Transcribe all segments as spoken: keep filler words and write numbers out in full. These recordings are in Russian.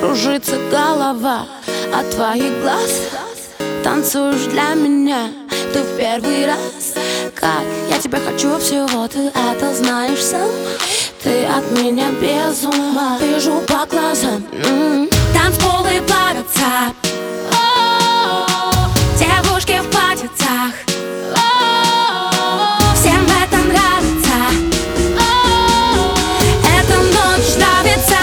кружится голова от твоих глаз. Танцуешь для меня, ты в первый раз. Как я тебя хочу всего, ты это знаешь сам. Ты от меня без ума, вижу по глазам. м-м. Танцполы плавятся, о-о-о. Девушки в платьицах, о-о-о. Всем это нравится, о-о-о. Эта ночь нравится.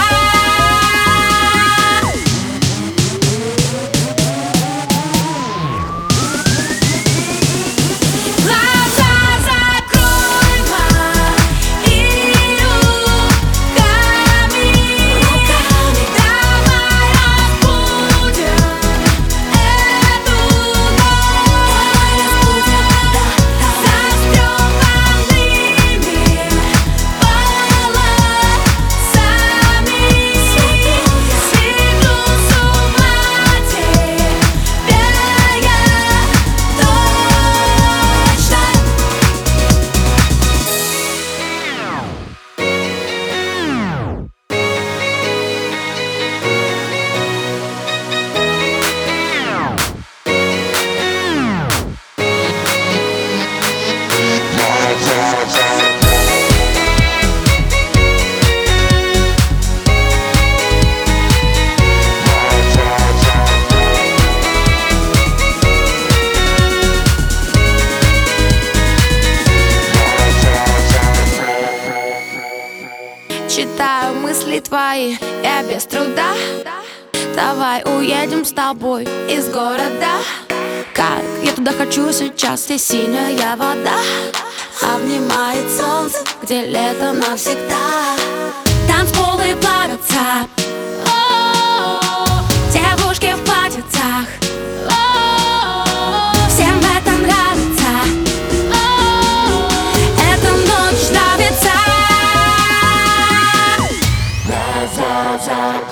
Читаю мысли твои, я без труда. Давай уедем с тобой из города. Как я туда хочу сейчас, здесь синяя вода. Обнимает солнце, где лето навсегда. Танцполы плавятся, о-о-о. Девушки в платьицах, о-о-о. Всем это нравится, о-о-о. Эта ночь нравится.